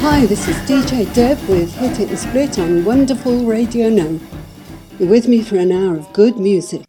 Hi, this is DJ Deb with Hit It and Split on Wonderful Radio Now. You're with me for an hour of good music.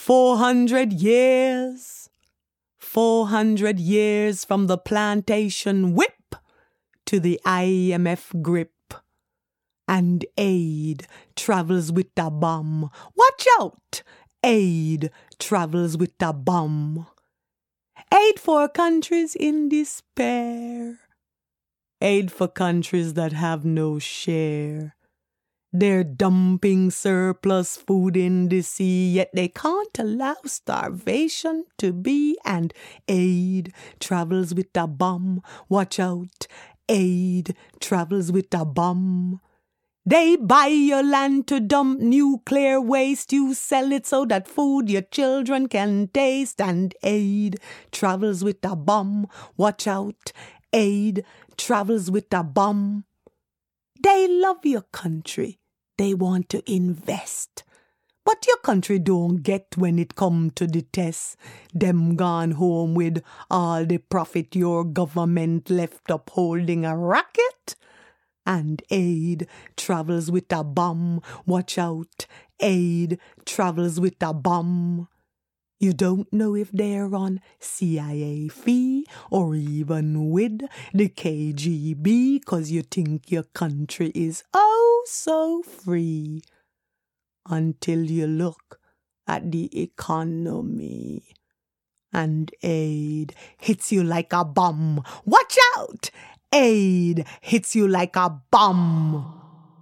400 years. 400 years from the plantation whip to the IMF grip. And aid travels with a bomb. Watch out! Aid travels with a bomb. Aid for countries in despair. Aid for countries that have no share. They're dumping surplus food in the sea, yet they can't allow starvation to be. And aid travels with a bomb. Watch out, aid travels with a bomb. They buy your land to dump nuclear waste. You sell it so that food your children can taste. And aid travels with a bomb. Watch out, aid travels with a bomb. They love your country. They want to invest. But your country don't get when it come to the test. Them gone home with all the profit your government left up holding a racket. And aid travels with a bomb. Watch out, aid travels with a bomb. You don't know if they're on CIA fee or even with the KGB, 'cause you think your country is oh so free. Until you look at the economy and aid hits you like a bomb. Watch out! Aid hits you like a bomb.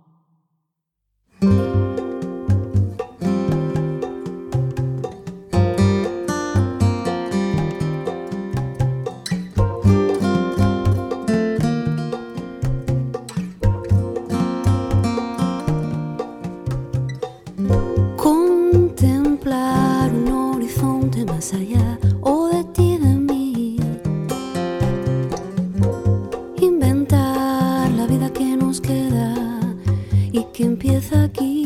Contemplar un horizonte más allá o de ti, de mí. Inventar la vida que nos queda y que empieza aquí.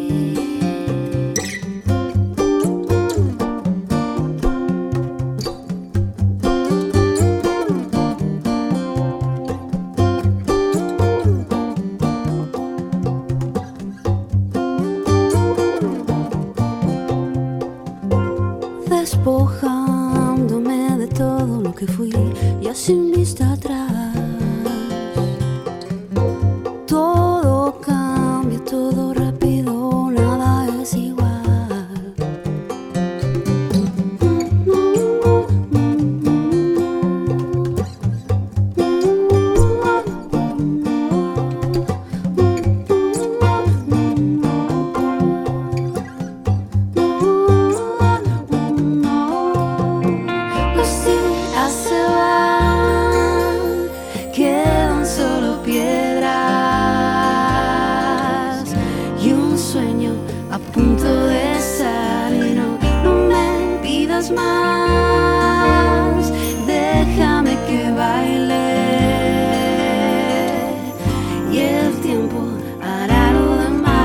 Despojándome de todo lo que fui, ya sin vista atrás. Todo cambia, todo rápido, nada es igual. Los días se van, quedan solo piedras y un sueño a punto de salir. No me pidas más, déjame que baile y el tiempo hará lo demás.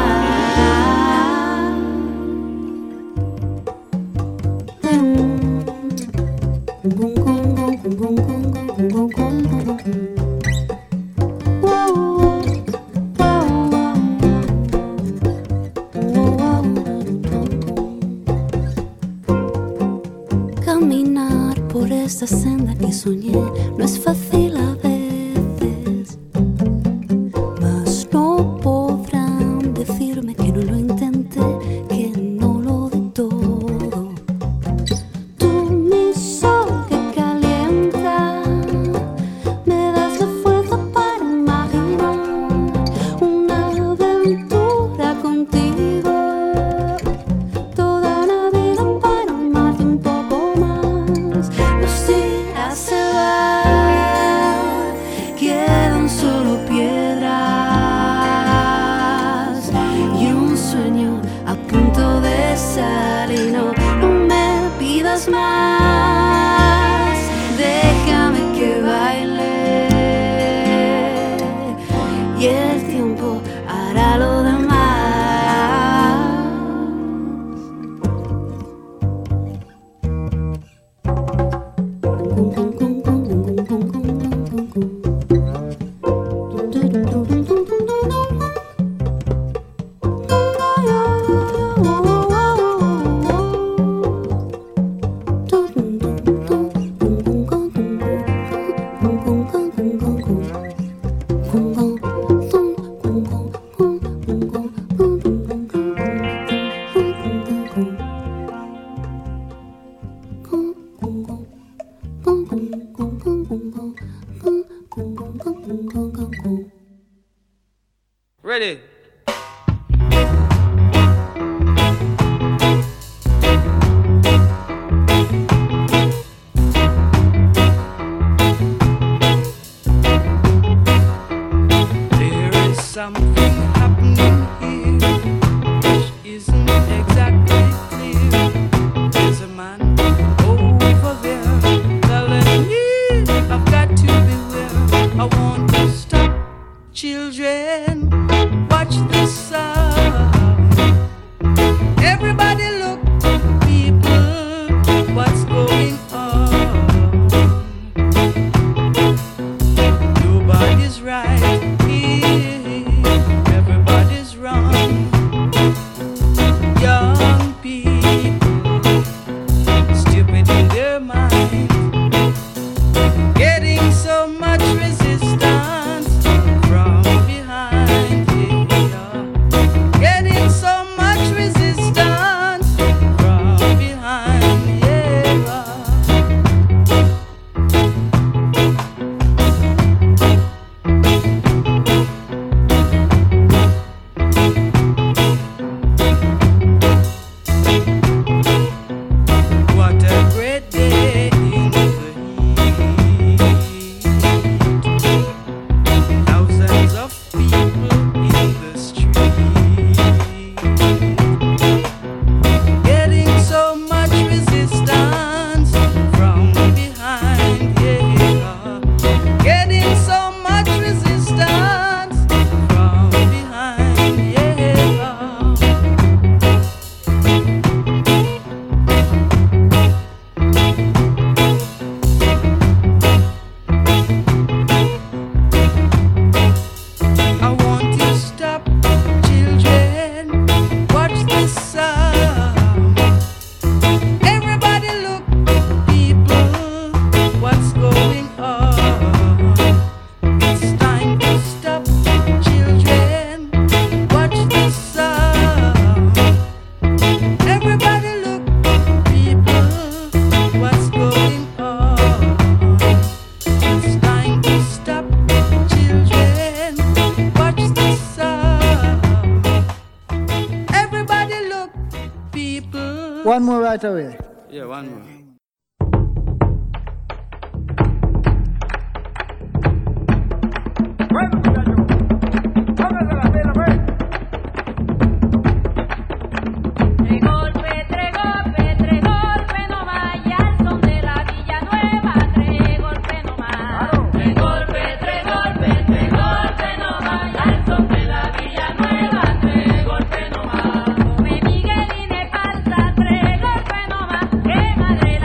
Caminar por esta senda que soñé no es fácil a veces, mas no podrán decirme que no lo intenté, que no lo di todo. Tú, mi sol que calienta, me das la fuerza para imaginar una aventura contigo. Toda la vida para amarte un poco más. Los días se van, quedan solo piedras y un sueño a punto de salir. No me pidas más, déjame que baile y el tiempo hará lo demás. Ready? There is something happening here which isn't exactly clear. There's a man over there telling me I've got to beware. I want to stop children. Watch the sound. Everybody look, people, what's going on? Nobody's right here, everybody's wrong. Young people, stupid in their mind, getting so much resistance from behind. Getting so much resistance from behind. What a great day in the heat. Thousands of people in the street, getting so much resistance from behind. Getting so much resistance from behind. I want to stop children. Watch the sound. Everybody look, people, what's going on? It's time to stop children. Watch the sound. Everybody look, people, what's going on? It's time to stop children. Watch the sound. Everybody look, people. One more right away. Yeah, one more. Tres golpe, no vaya al son de la Villa Nueva. Tres golpe no más. Tres golpe, no vaya al son de la Villa Nueva. Tres golpe no más. Come Miguel y de Parza, tres golpe no más. Que madre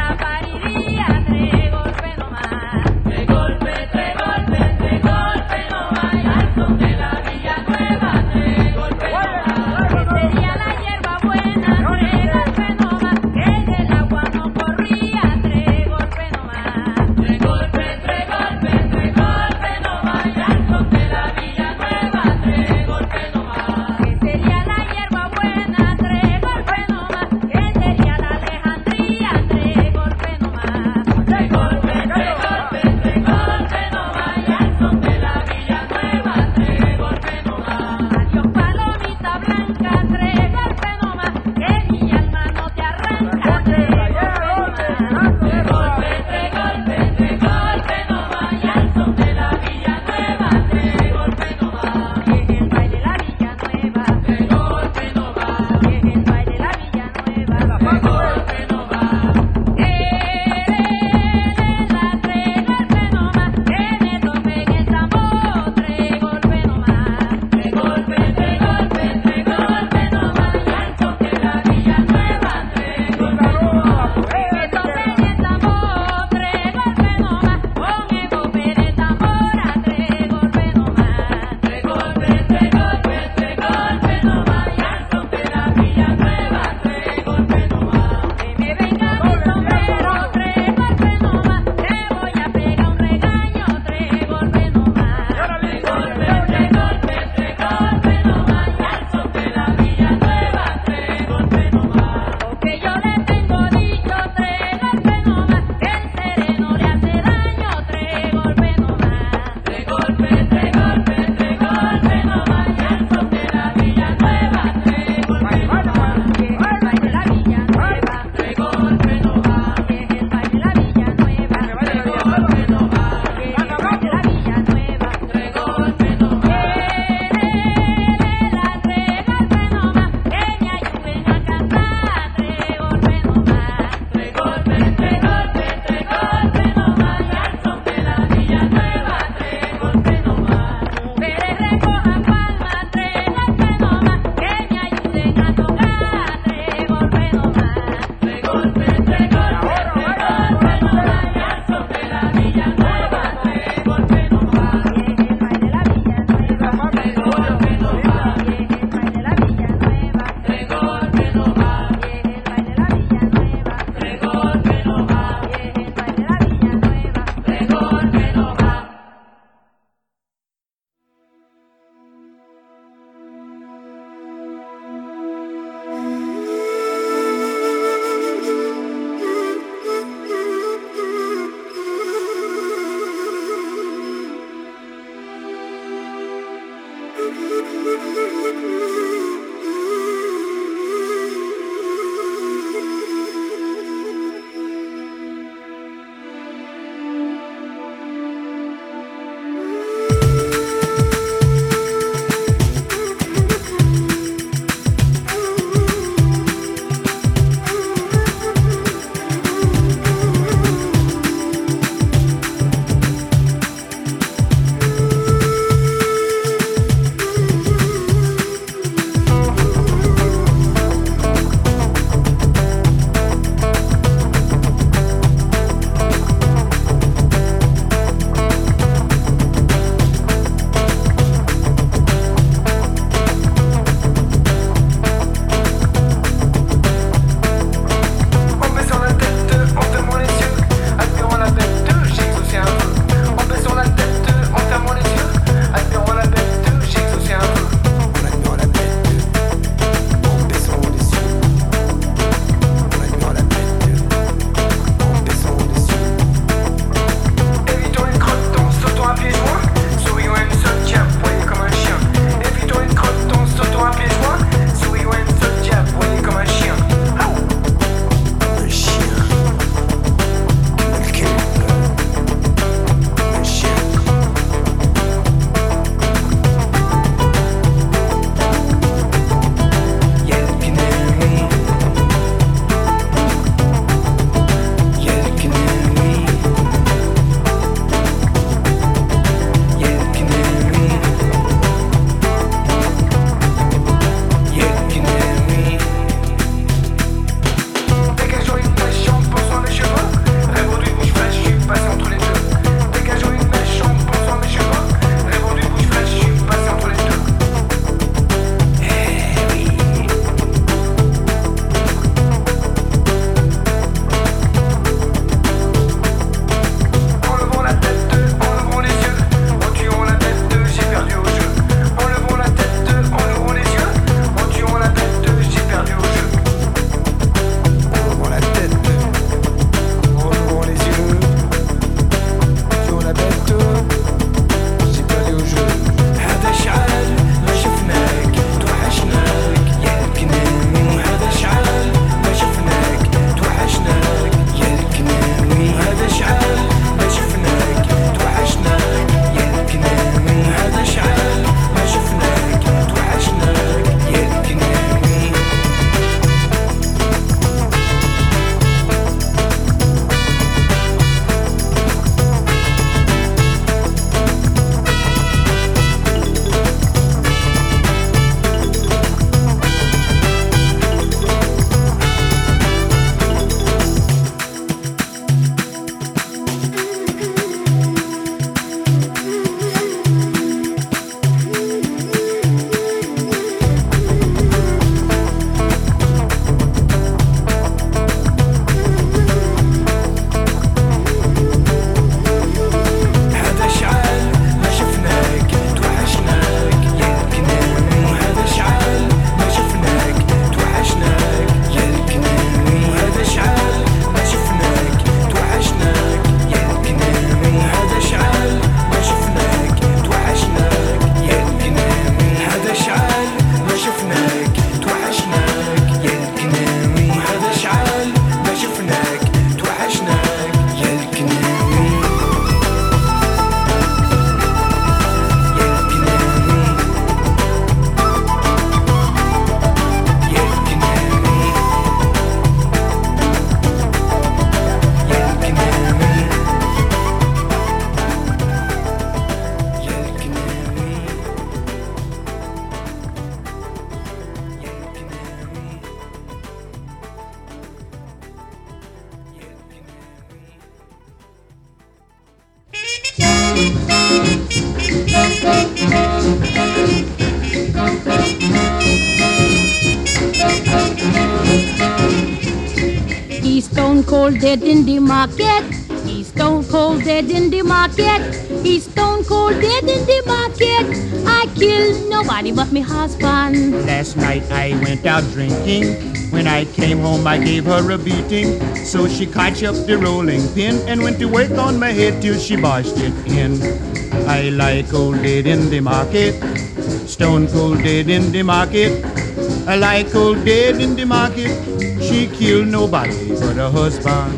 stone cold dead in the market. He's stone cold dead in the market. He's stone cold dead in the market. I killed nobody but me husband. Last night I went out drinking. When I came home I gave her a beating. So she caught up the rolling pin and went to work on my head till she bashed it in. I lie cold dead in the market. Stone cold dead in the market. I lie cold dead in the market. She killed nobody but her husband.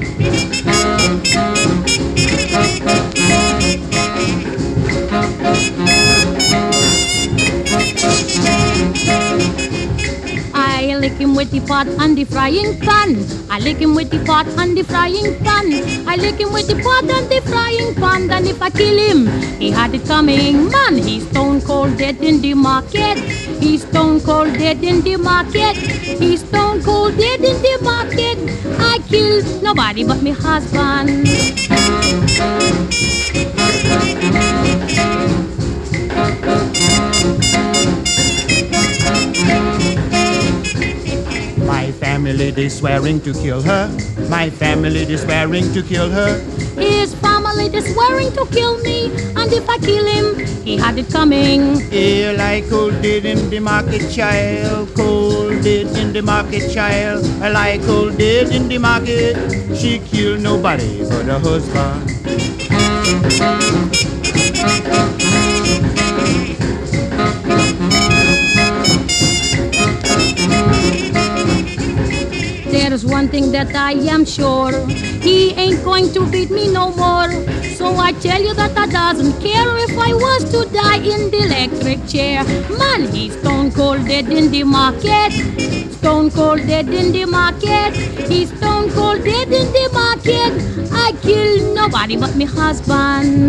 I lick him with the pot and the frying pan. I lick him with the pot and the frying pan. I lick him with the pot and the frying pan. And if I kill him, he had it coming. Man, he's stone cold dead in the market. He's stone cold dead in the market. He's stone cold dead in the market. I killed nobody but me husband. My family, they swearing to kill her. My family, they swearing to kill her. His family, they swearing to kill me. And if I kill him, he had it coming. Yeah, like cold dead in the market, child. Cold dead in the market, child. I like cold dead in the market. She killed nobody but her husband. There's one thing that I am sure, he ain't going to beat me no more. So I tell you that I doesn't care if I was to die in the electric chair. Man, he's stone cold dead in the market. Stone cold dead in the market. He's stone cold dead in the market. I killed nobody but me husband.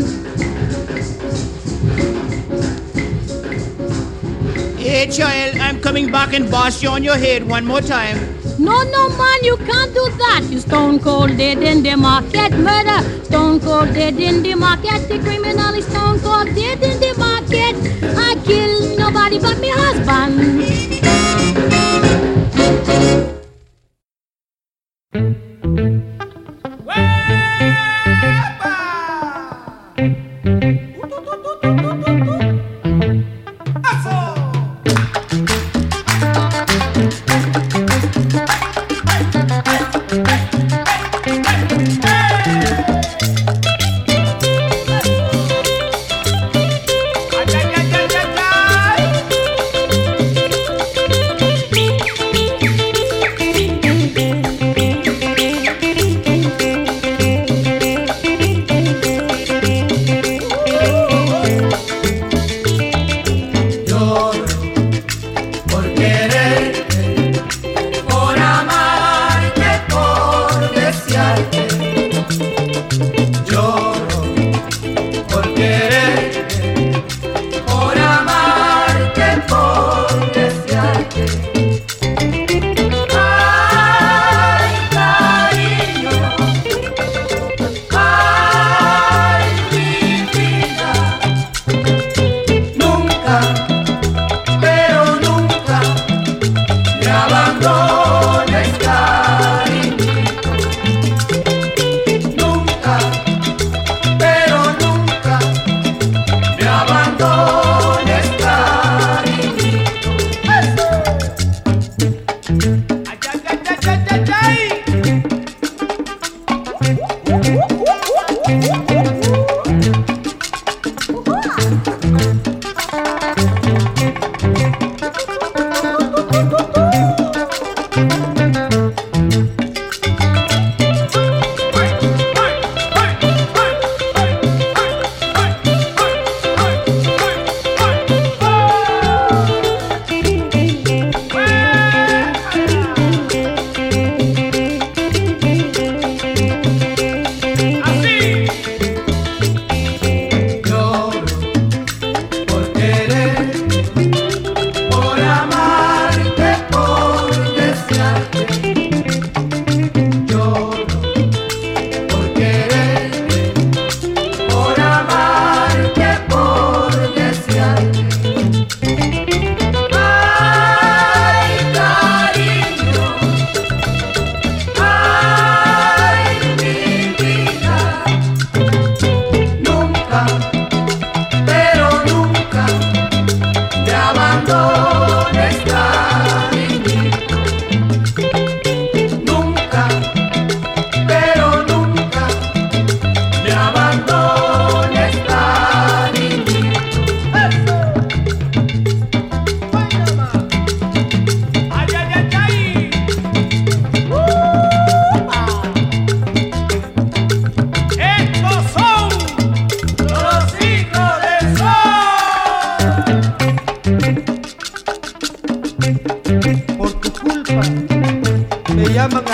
Hey, child, I'm coming back and bust you on your head one more time. No, no, man, you can't do that. You stone cold dead in the market. Murder, stone cold dead in the market. The criminal is stone cold dead in the market. I kill nobody but me husband.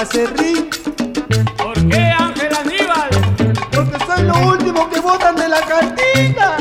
acerrín. ¿Por qué, Ángel Aníbal? Porque soy lo último que botan de la cantina.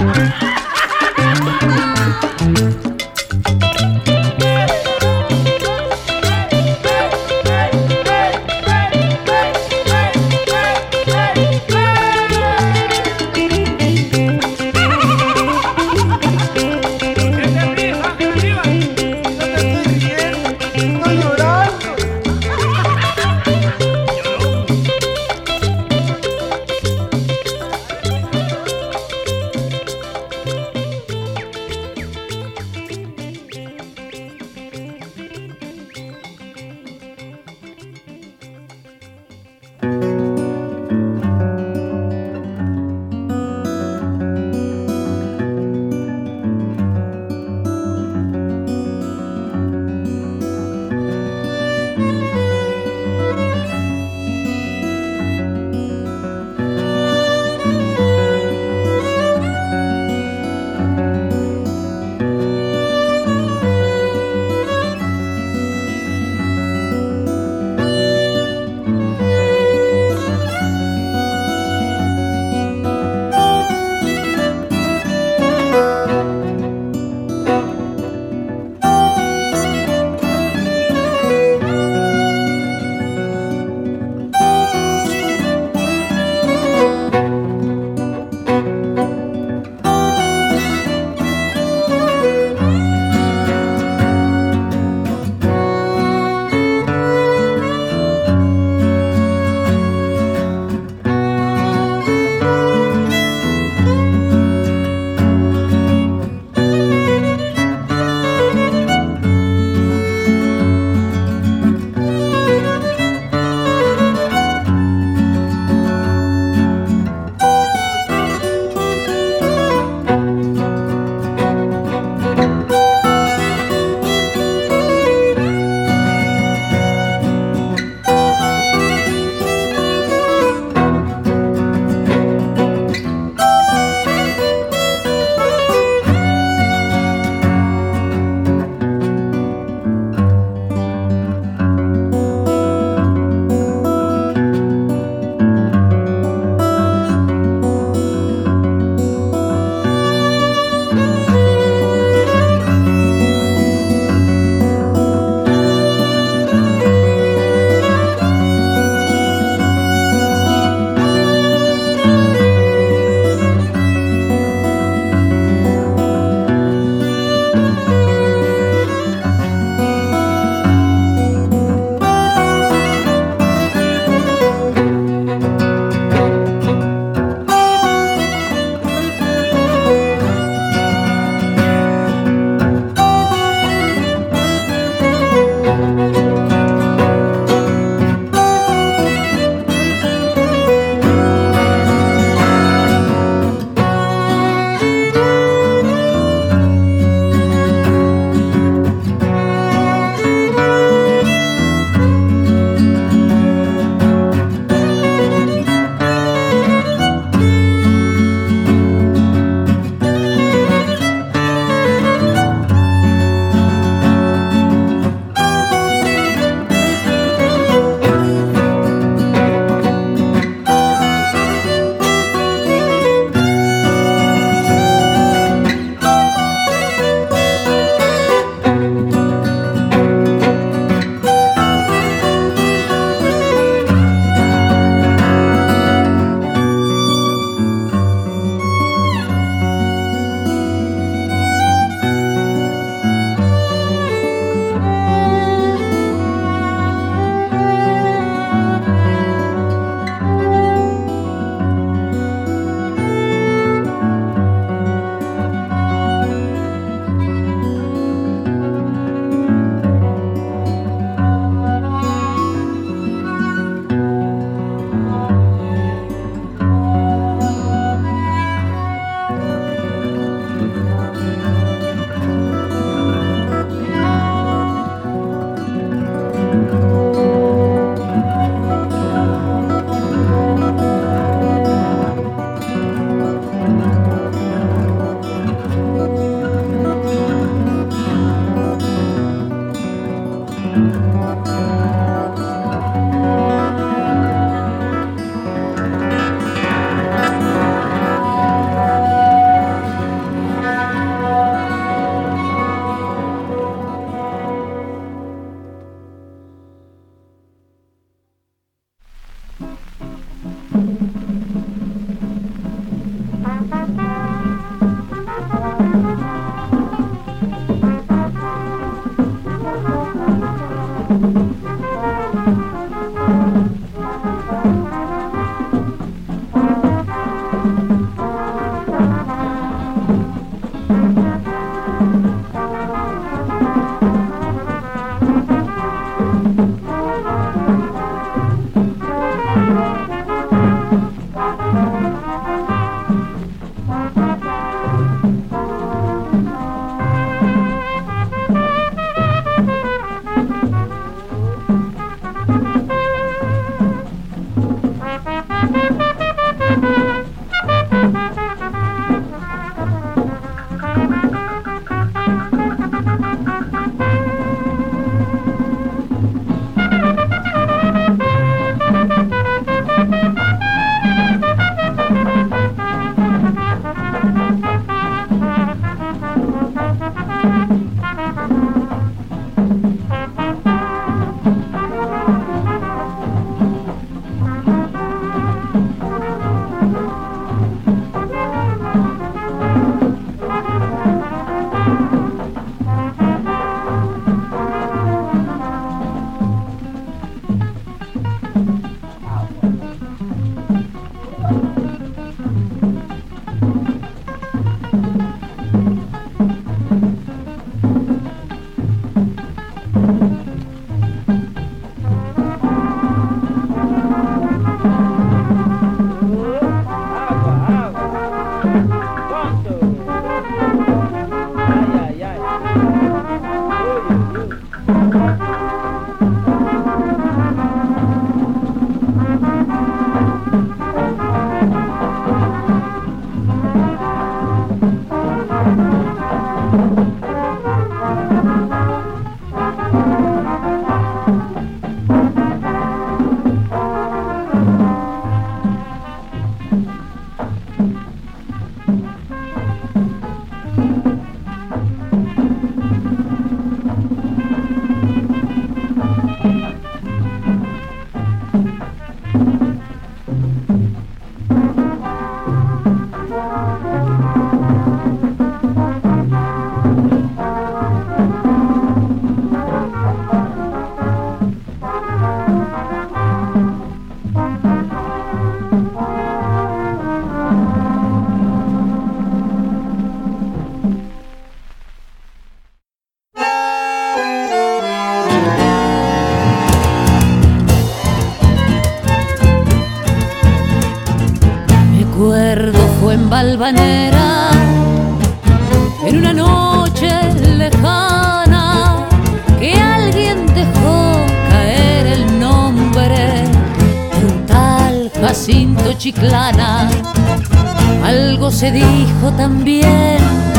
Valvanera, en una noche lejana que alguien dejó caer el nombre de un tal Jacinto Chiclana. Algo se dijo también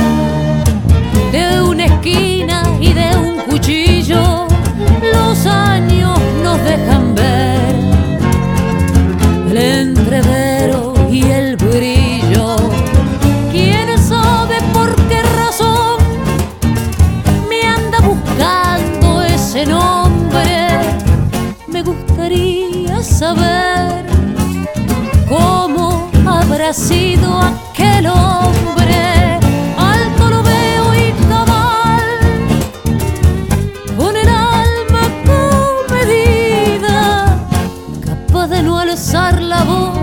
de una esquina y de un cuchillo. Los años nos dejan ver el entrevero y el brillo. ¿Quién sabe por qué razón me anda buscando ese nombre? Me gustaría saber cómo habrá sido aquel hombre. Alto lo veo y cabal, con el alma comedida, capaz de no alzar la voz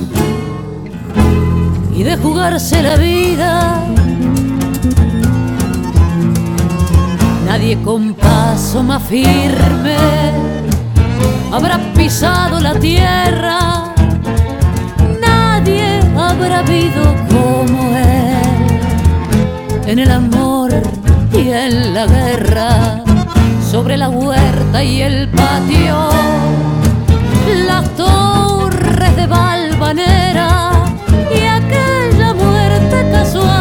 y de jugarse la vida. Nadie con paso más firme habrá pisado la tierra, nadie habrá habido como él en el amor y en la guerra, sobre la huerta y el patio, las torres de Valvanera y aquella muerte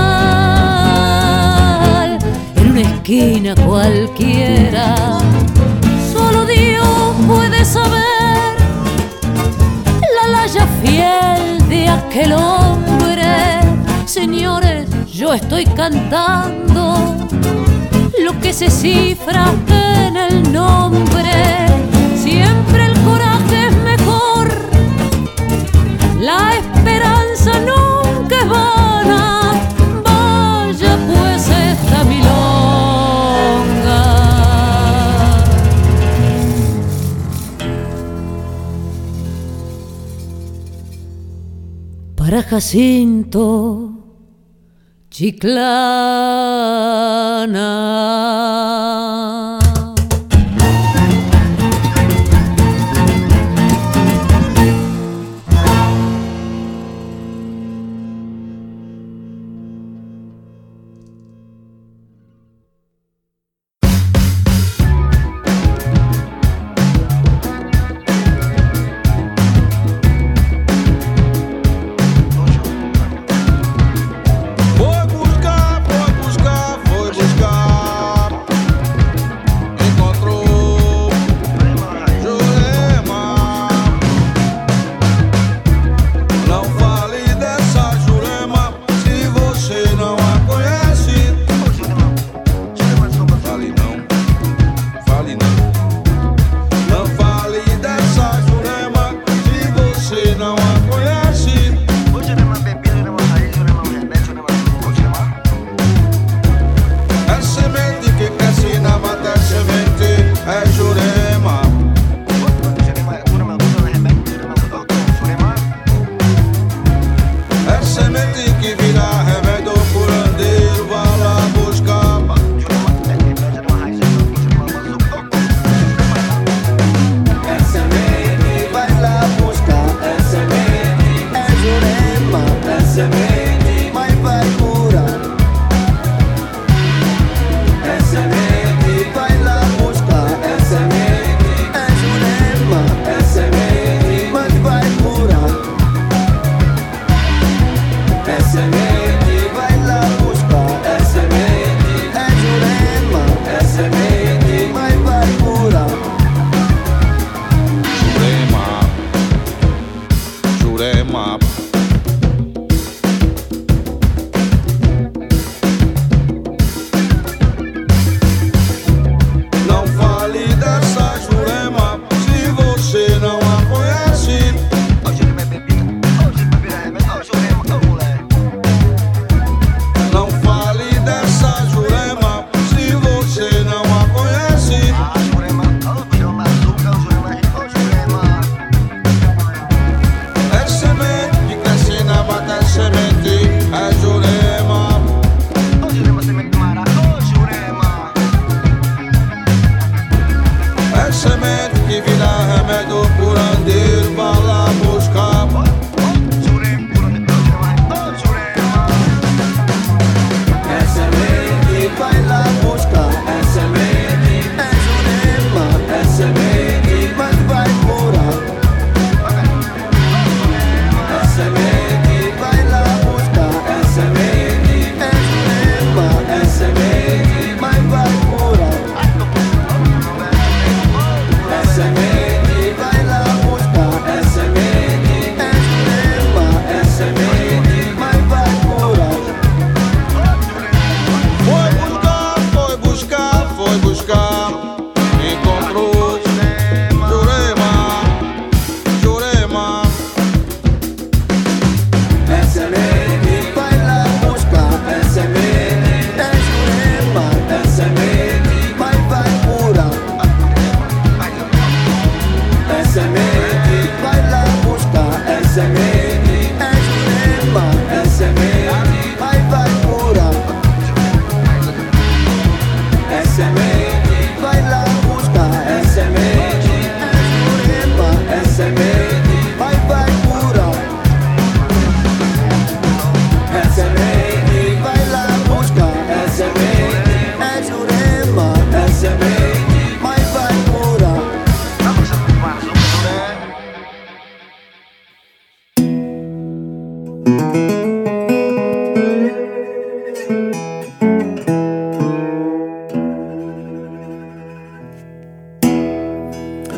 casual en una esquina cualquiera. Solo Dios puede saber la laya fiel de aquel hombre. Señores, yo estoy cantando lo que se cifra en el nombre. Siempre el coraje es mejor, la esperanza nunca es vana. Vaya pues esta milonga. Para Jacinto Chiclana.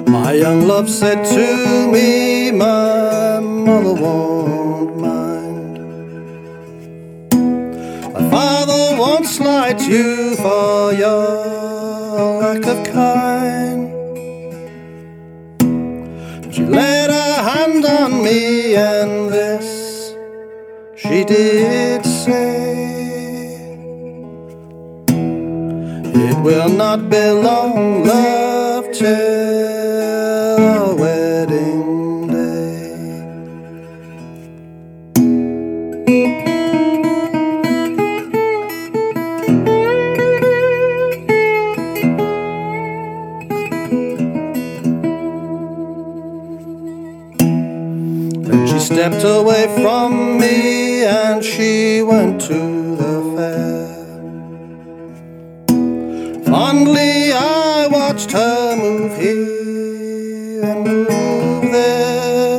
My young love said to me, my mother won't mind. My father won't slight you for your lack of kind. She laid her hand on me and this she did say: it will not be long, love, till our wedding day. Then she stepped away from me and she went to the fair. Fondly I watched her move here and move there,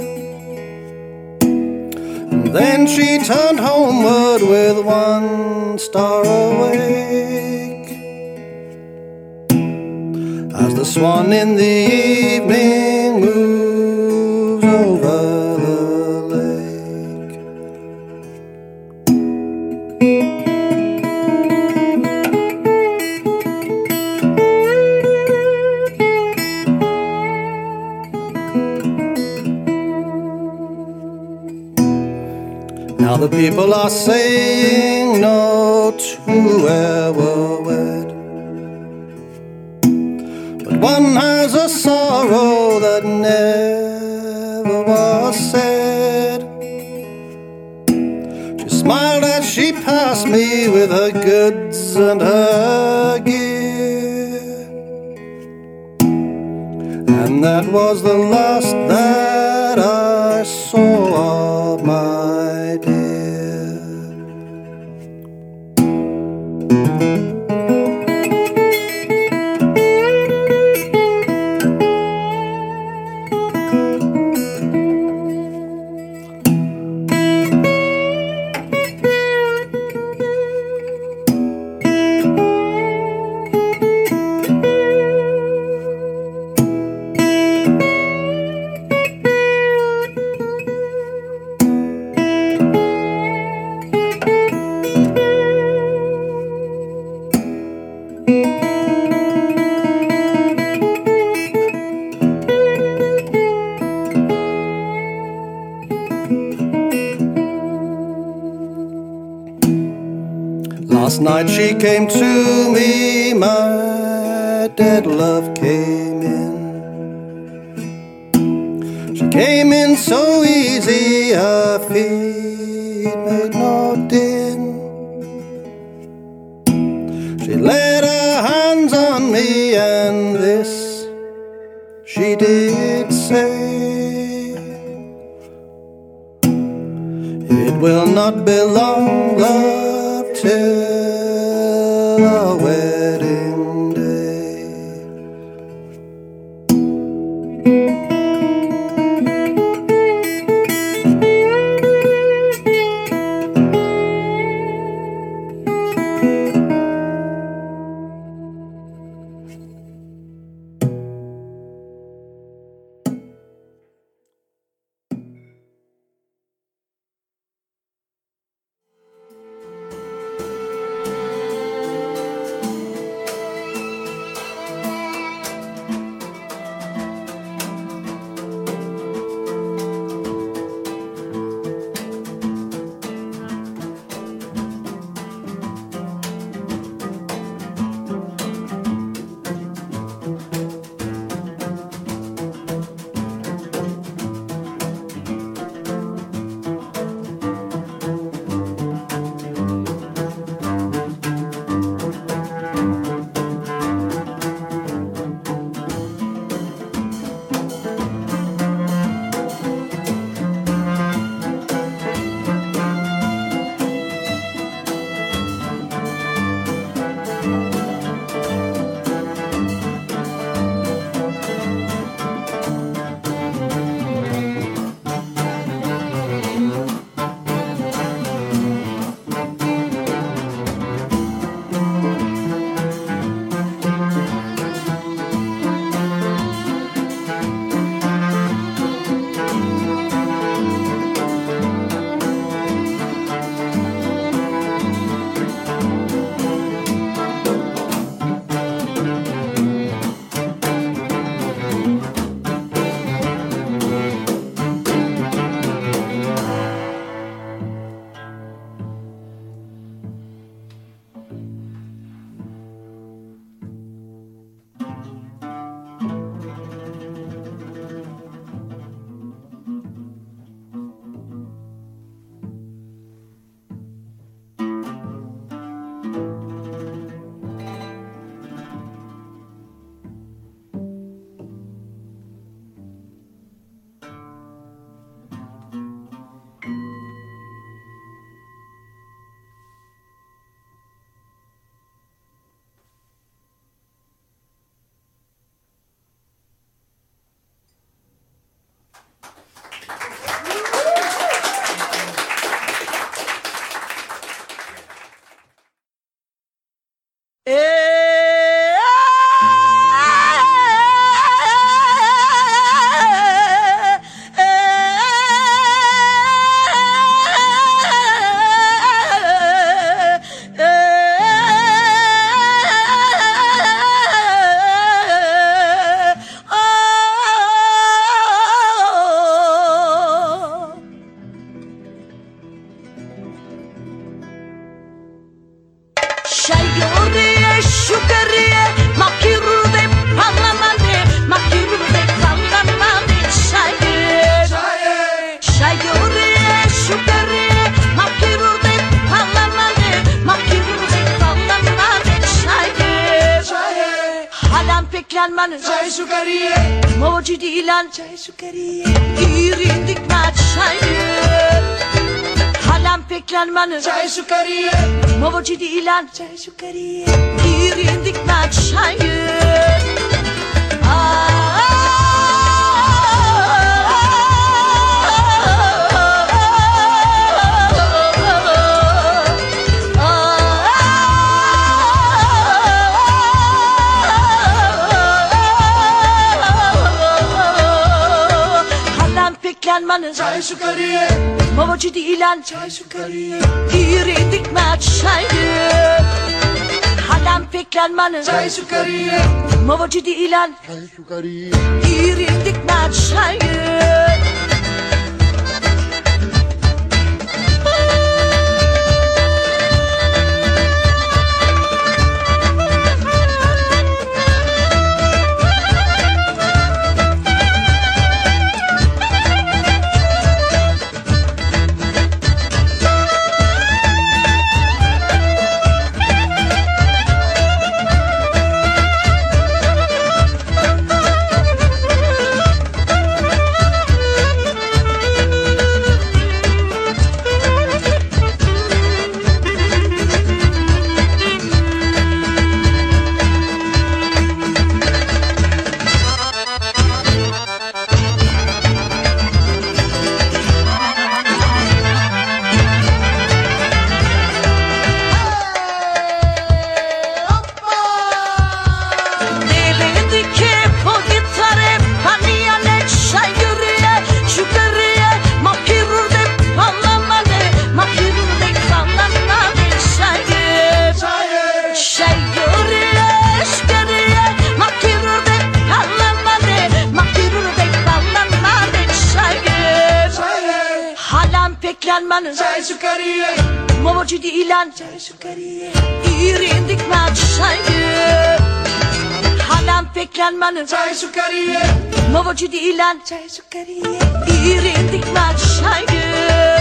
and then she turned homeward with one star awake, as the swan in the evening moves over the lake. Now the people are saying no two ever wed, but one has a sorrow that never was said. She smiled as she passed me with her goods and her gear, and that was the last that I saw of my dear. Last night she came to me, my dead love came in. She came in so easy, her feet made no din. She laid her hands on me and this she did say: it will not be long, love, till our wedding day. حالم فکرن من چای سکریه موجود ایلان چای سکریه گیرینdik maçayı حالم فکرن من چای سکریه موجود ایلان چای سکریه گیرینdik maçayı من چای سکریه موجود ایلان چای سکریه گیرینdik maçayı حالم فکرن من چای سکریه موجود ایلان چای سکریه گیرینdik maçayı چای سکریه موجود ایلان چای سکریه گیرینdik maçayı حالم فکرن من چای سکریه موجود ایلان چای سکریه گیرینdik maçayı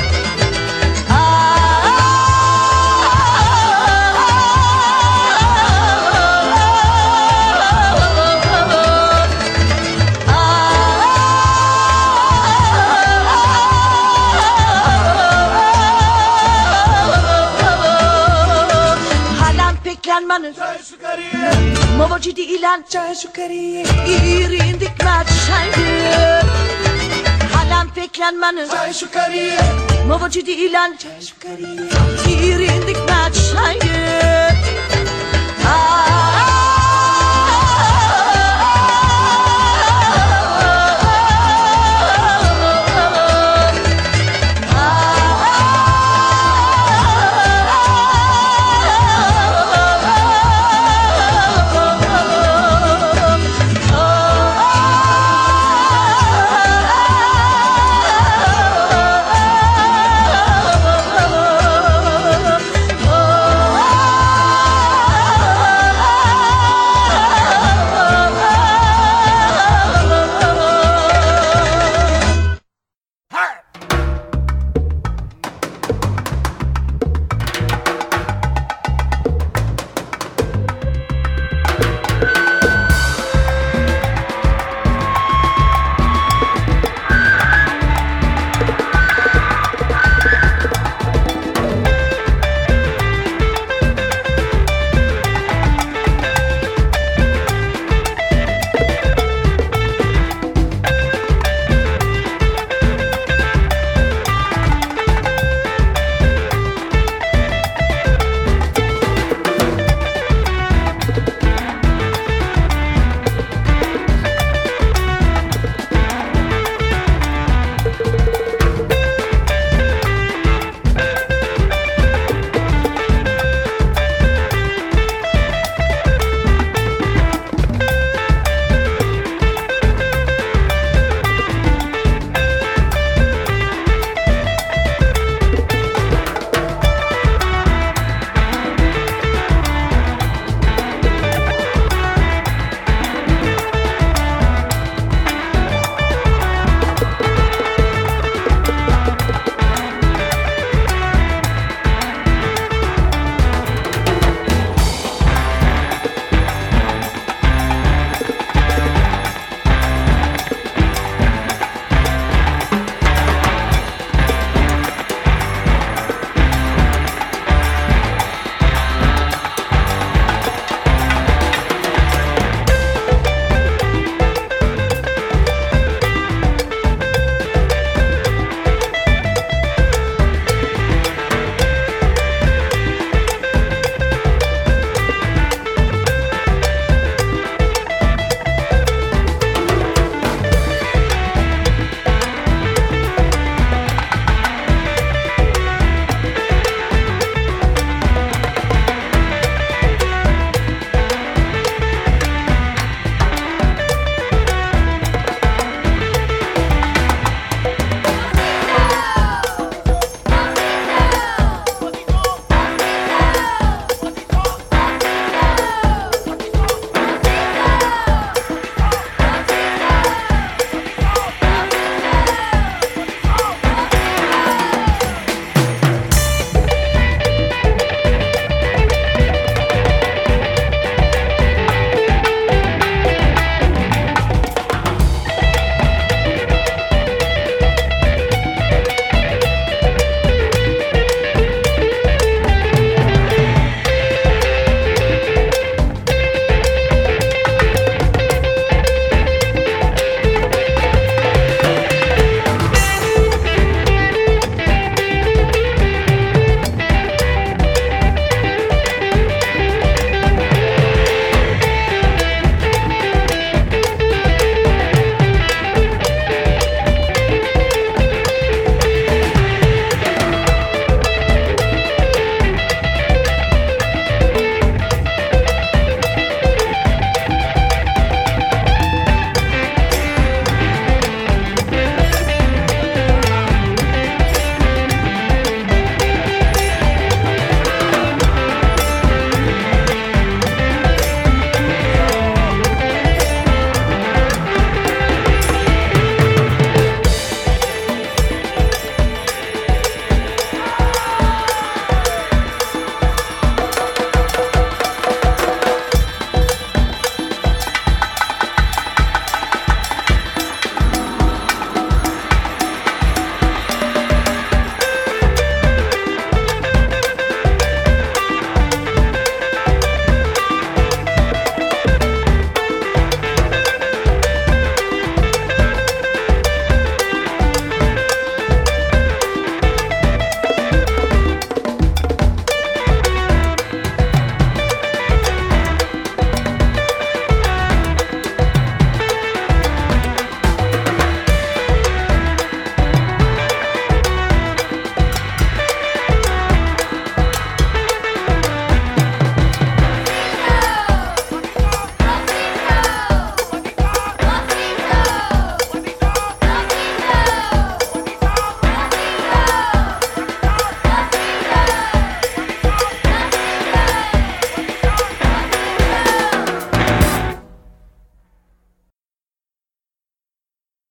من چای سکریه موجود ایلان چای سکریه گیرینdik maçayı حالم فکرن من چای سکریه موجود ایلان چای سکریه گیرینdik maçayı